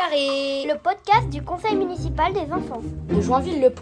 Carré, le podcast du conseil municipal des enfants de Joinville-le-Pont.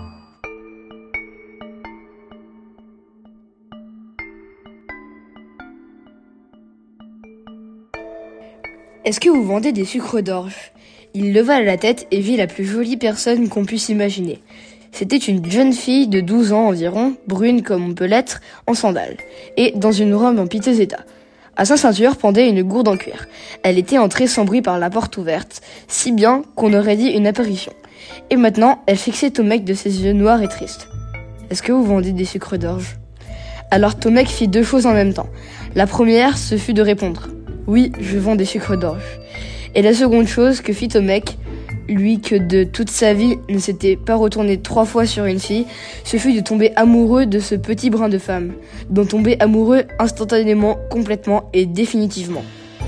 Est-ce que vous vendez des sucres d'orge ? Il leva la tête et vit la plus jolie personne qu'on puisse imaginer. C'était une jeune fille de 12 ans environ, brune comme on peut l'être, en sandales, et dans une robe en piteux état. À sa ceinture pendait une gourde en cuir. Elle était entrée sans bruit par la porte ouverte, si bien qu'on aurait dit une apparition. Et maintenant, elle fixait Tomek de ses yeux noirs et tristes. « Est-ce que vous vendez des sucres d'orge ?» Alors Tomek fit deux choses en même temps. La première, ce fut de répondre « Oui, je vends des sucres d'orge ». Et la seconde chose que fit Tomek, lui que de toute sa vie ne s'était pas retourné 3 fois sur une fille, ce fut de tomber amoureux de ce petit brin de femme, d'en tomber amoureux instantanément, complètement et définitivement.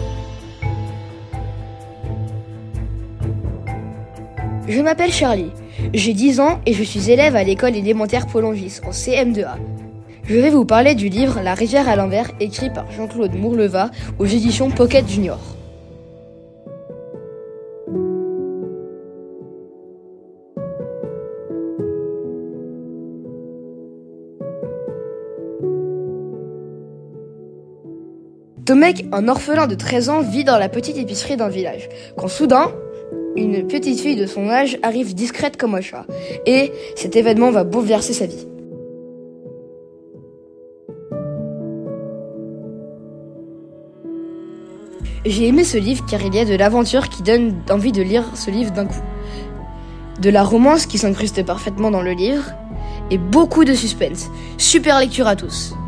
Je m'appelle Charlie, j'ai 10 ans et je suis élève à l'école élémentaire Paul-Angis en CM2A. Je vais vous parler du livre La rivière à l'envers, écrit par Jean-Claude Mourleva aux éditions Pocket Junior. Tomek, un orphelin de 13 ans, vit dans la petite épicerie d'un village, quand soudain, une petite fille de son âge arrive discrète comme un chat, et cet événement va bouleverser sa vie. J'ai aimé ce livre car il y a de l'aventure qui donne envie de lire ce livre d'un coup, de la romance qui s'incruste parfaitement dans le livre, et beaucoup de suspense. Super lecture à tous.